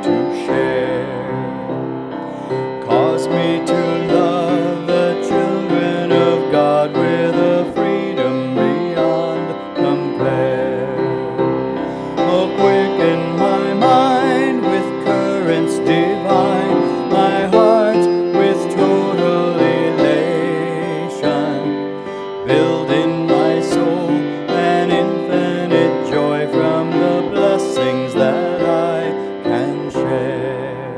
to share. Cause me to love the children of God with a freedom beyond compare. Oh, quicken my mind with currents divine, my heart with total elation. Build in my soul an infinite joy from the blessings that I can share.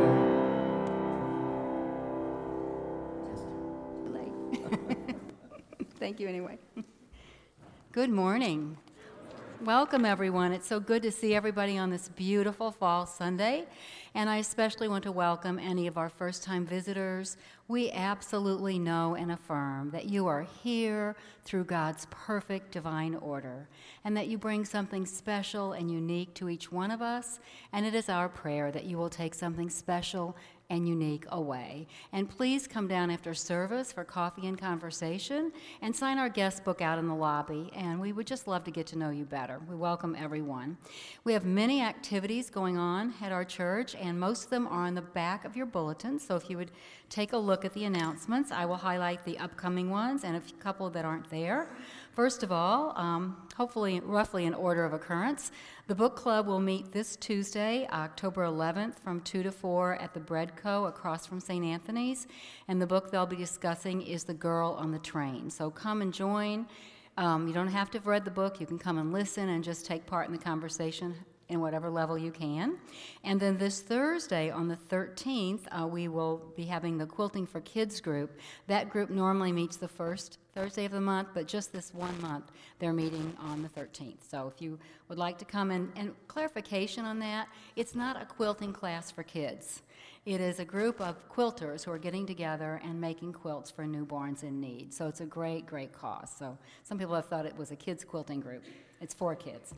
Thank you anyway. Good morning. Welcome, everyone. It's so good to see everybody on this beautiful fall Sunday, and I especially want to welcome any of our first-time visitors. We absolutely know and affirm that you are here through God's perfect divine order, and that you bring something special and unique to each one of us, and it is our prayer that you will take something special and unique away. And please come down after service for coffee and conversation and sign our guest book out in the lobby, and we would just love to get to know you better. We welcome everyone. We have many activities going on at our church, and most of them are on the back of your bulletin, so if you would take a look at the announcements, I will highlight the upcoming ones and a couple that aren't there. First of all, hopefully roughly in order of occurrence, the book club will meet this Tuesday, October 11th from 2 to 4 at the Bread Co. across from St. Anthony's, and the book they'll be discussing is The Girl on the Train. So come and join. You don't have to have read the book. You can come and listen and just take part in the conversation in whatever level you can. And then this Thursday on the 13th, we will be having the Quilting for Kids group. That group normally meets the first Thursday of the month, but just this 1 month, they're meeting on the 13th. So if you would like to come in, and clarification on that, it's not a quilting class for kids. It is a group of quilters who are getting together and making quilts for newborns in need. So it's a great, great cause. So some people have thought it was a kids quilting group. It's for kids.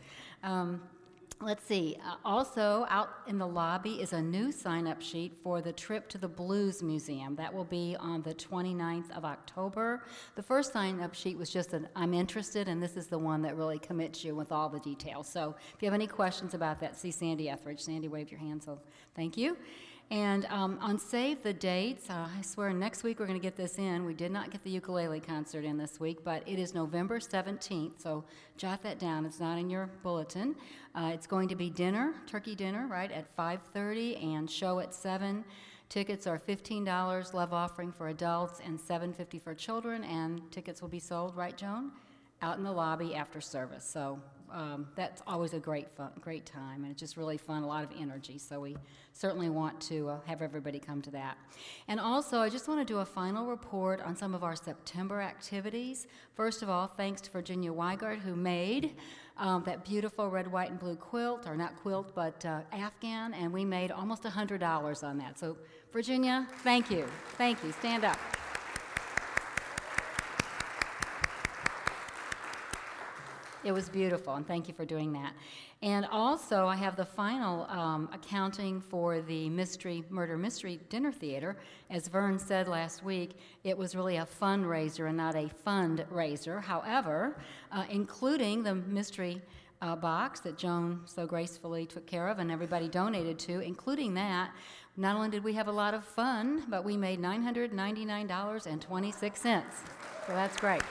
Let's see, also out in the lobby is a new sign-up sheet for the trip to the Blues Museum. That will be on the 29th of October. The first sign-up sheet was just an I'm interested, and this is the one that really commits you with all the details. So if you have any questions about that, see Sandy Etheridge. Sandy waved your hand, so thank you. And on Save the Dates, I swear next week we're going to get this in. We did not get the ukulele concert in this week, but it is November 17th, so jot that down. It's not in your bulletin. It's going to be dinner, turkey dinner, right, at 5:30 and show at 7. Tickets are $15, love offering for adults, and $7.50 for children, and tickets will be sold, right, Joan? Out in the lobby after service. So that's always a great time, and it's just really fun, a lot of energy. So we certainly want to have everybody come to that. And also, I just want to do a final report on some of our September activities. First of all, thanks to Virginia Weigart, who made that beautiful red, white, and blue quilt, or not quilt, but Afghan, and we made almost $100 on that. So, Virginia, thank you. Thank you. Stand up. It was beautiful, and thank you for doing that. And also, I have the final accounting for the Murder Mystery Dinner Theater. As Vern said last week, it was really a fundraiser and not a fundraiser. However, including the mystery box that Joan so gracefully took care of and everybody donated to, including that, not only did we have a lot of fun, but we made $999.26. So that's great.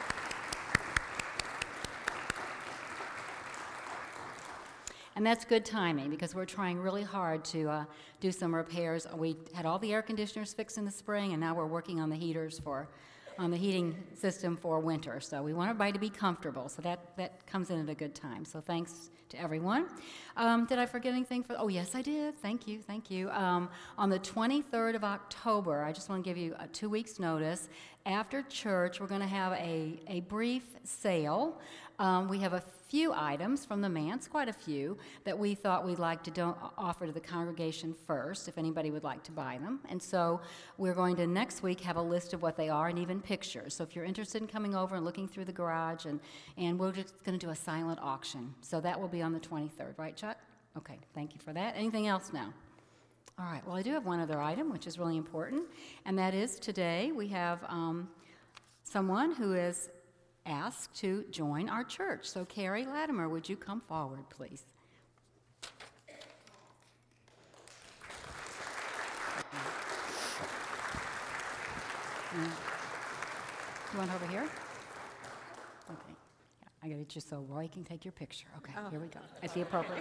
And that's good timing because we're trying really hard to do some repairs. We had all the air conditioners fixed in the spring, and now we're working on the heaters on the heating system for winter. So we want everybody to be comfortable. So that comes in at a good time. So thanks to everyone. Did I forget anything? Oh, yes, I did. Thank you. On the 23rd of October, I just want to give you a 2 weeks' notice. After church, we're going to have a brief sale. We have a few items from the manse, quite a few, that we thought we'd like to offer to the congregation first, if anybody would like to buy them. And so we're going to next week have a list of what they are and even pictures. So if you're interested in coming over and looking through the garage, and we're just going to do a silent auction. So that will be on the 23rd, right, Chuck? Okay, thank you for that. Anything else now? All right, well, I do have one other item, which is really important, and that is today we have someone who is asked to join our church. So Carrie Latimer, would you come forward, please? You want over here? Okay. Yeah, I got it just so Roy can take your picture. Okay, Here we go. At the appropriate.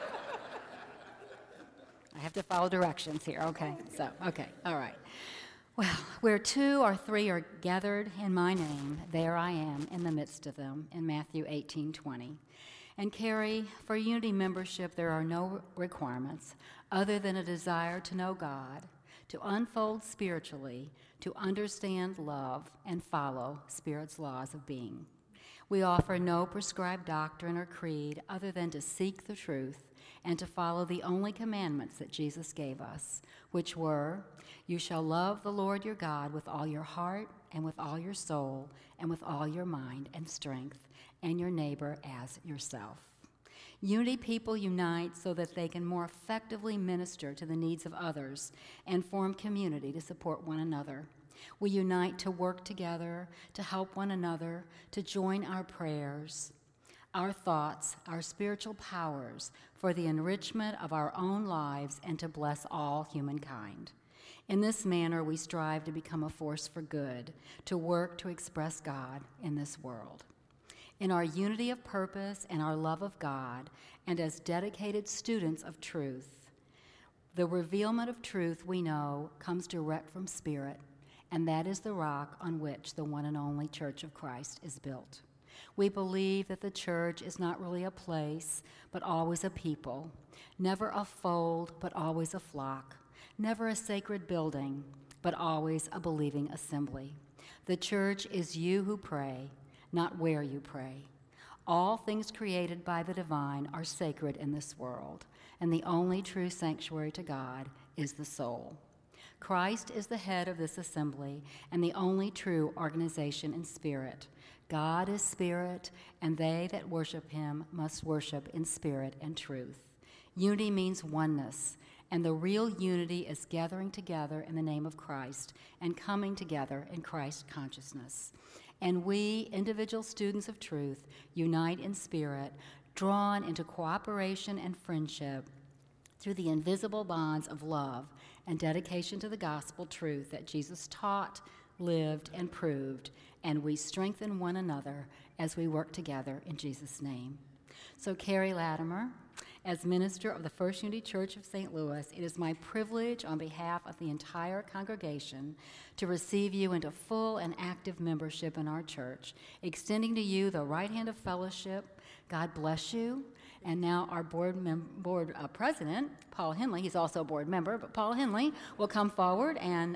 I have to follow directions here. Okay, all right. Well, where 2 or 3 are gathered in my name, there I am in the midst of them, in Matthew 18:20. And Carrie, for Unity membership, there are no requirements other than a desire to know God, to unfold spiritually, to understand love, and follow Spirit's laws of being. We offer no prescribed doctrine or creed other than to seek the truth and to follow the only commandments that Jesus gave us, which were, you shall love the Lord your God with all your heart and with all your soul and with all your mind and strength, and your neighbor as yourself. Unity people unite so that they can more effectively minister to the needs of others and form community to support one another. We unite to work together, to help one another, to join our prayers, our thoughts, our spiritual powers for the enrichment of our own lives and to bless all humankind. In this manner, we strive to become a force for good, to work to express God in this world. In our unity of purpose and our love of God, and as dedicated students of truth, the revealment of truth we know comes direct from Spirit, and that is the rock on which the one and only Church of Christ is built. We believe that the church is not really a place, but always a people, never a fold, but always a flock, never a sacred building, but always a believing assembly. The church is you who pray, not where you pray. All things created by the divine are sacred in this world, and the only true sanctuary to God is the soul. Christ is the head of this assembly and the only true organization in spirit. God is spirit, and they that worship him must worship in spirit and truth. Unity means oneness, and the real unity is gathering together in the name of Christ and coming together in Christ consciousness. And we, individual students of truth, unite in spirit, drawn into cooperation and friendship through the invisible bonds of love and dedication to the gospel truth that Jesus taught, lived, and proved, and we strengthen one another as we work together in Jesus' name. So, Carrie Latimer, as minister of the First Unity Church of St. Louis, it is my privilege on behalf of the entire congregation to receive you into full and active membership in our church, extending to you the right hand of fellowship. God bless you. And now our board president, Paul Henley, he's also a board member, but Paul Henley will come forward and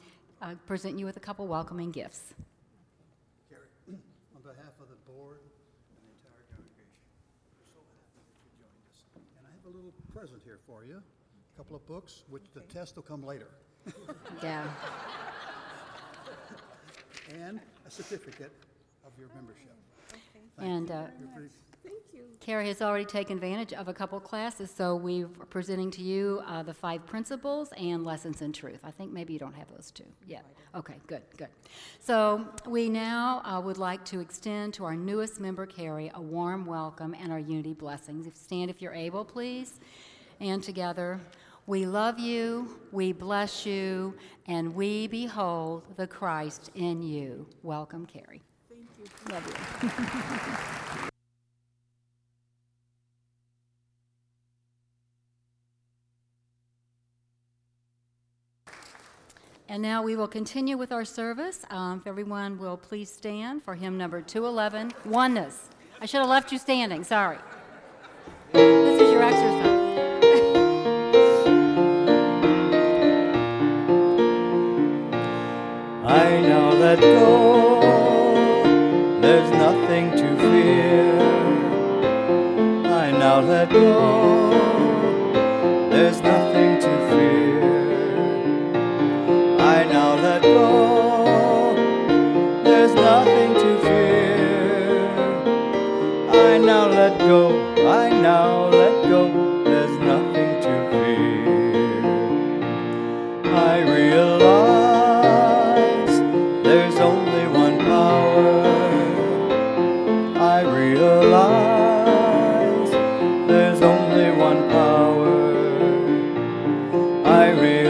present you with a couple welcoming gifts. Gary, on behalf of the board and the entire congregation, we're so happy that you joined us. And I have a little present here for you, a couple of books, which the test will come later. Yeah. And a certificate of your membership. And Thank you. Carrie has already taken advantage of a couple classes, so we're presenting to you the 5 principles and lessons in truth. I think maybe you don't have those two yet. Okay, good. So we now would like to extend to our newest member, Carrie, a warm welcome and our unity blessings. Stand if you're able, please. And together, we love you, we bless you, and we behold the Christ in you. Welcome, Carrie. Thank you. Love you. And now we will continue with our service. If everyone will please stand for hymn number 211, Oneness. I should have left you standing, sorry. This is your exercise. I now let go, there's nothing to fear. I now let go, there's nothing to fear. I now let go, there's nothing to fear. I now let go, I now let go, there's nothing to fear. I realize there's only one power. I realize there's only one power. I realize